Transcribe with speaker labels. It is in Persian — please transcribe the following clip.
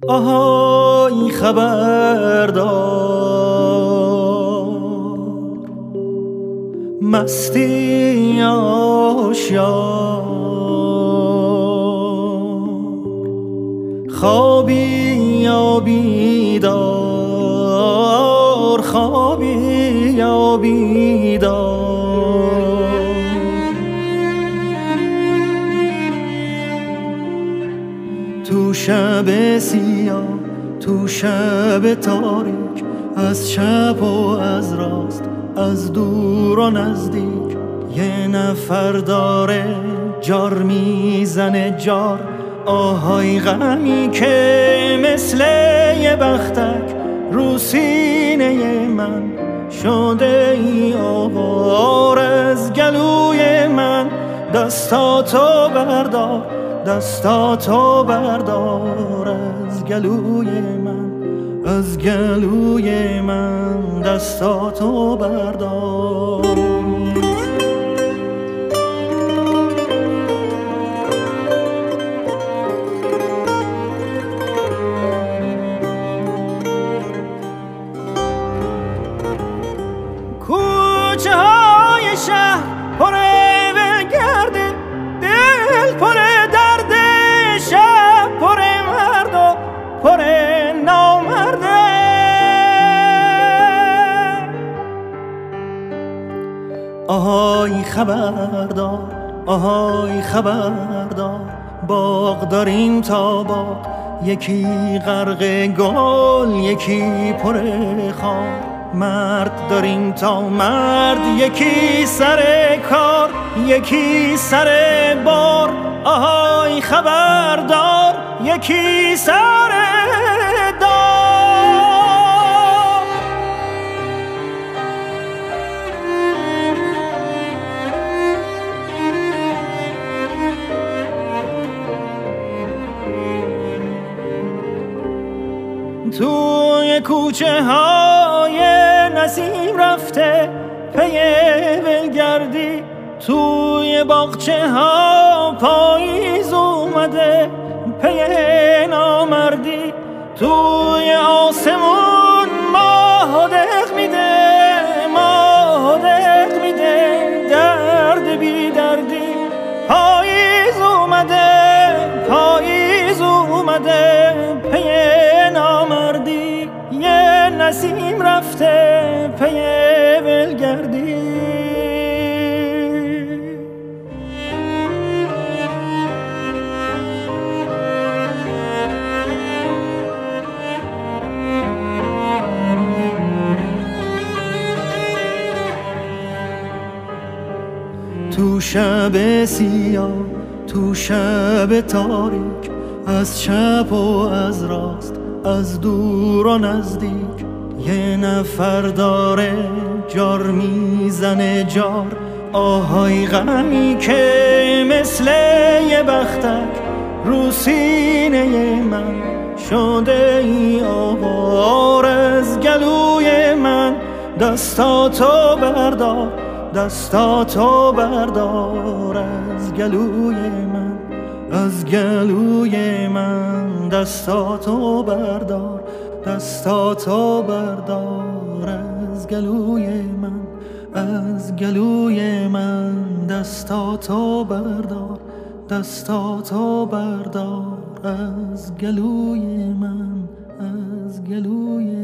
Speaker 1: آهای خبردار، مستی آشیار، خوابی یا بیدار، خوابی یا بیدار. تو شب سیاه، تو شب تاریک، از چپ و از راست، از دور و نزدیک، یه نفر داره جار میزنه جار. آهای غمی که مثل یه بختک رو سینه من شده ای آوار. از گلوی من دستاتو بردار، دستاتو بردار. از گلوی من، از گلوی من دستاتو بردار. کوچه های شهر پره بگرده، دل پره درده، شب پره مرد و پره نامرده. آهای خبردار، آهای خبردار، باغ داریم تا باغ، یکی غرق گل، یکی پره خار. مرد داریم تا مرد، یکی سر کار، یکی سر بار. آهای خبردار، یکی سر دار. توی کوچه های نسیم رفته پی ولگردی، توی باغچه ها پاییز اومده پی نامردی. توی آسمون ماه دق میده، ماه دق میده، درد بی دردی. پاییز اومده، پاییز اومده پی نامردی. یه نسیم رفته پی ولگردی. تو شب سیاه، تو شب تاریک، از چپ و از راست، از دور و نزدیک، یه نفر داره جار میزنه جار. آهای غمی که مثل یه بختک رو سینه من شده ای آوار. از گلوی من دستاتو بردار، دستاتو بردار. از گلوی من، از گلوی من دستاتو بردار، دستاتو بردار. از گلوی من، از گلوی من دستاتو بردار، دستاتو بردار. از گلوی من، از گلوی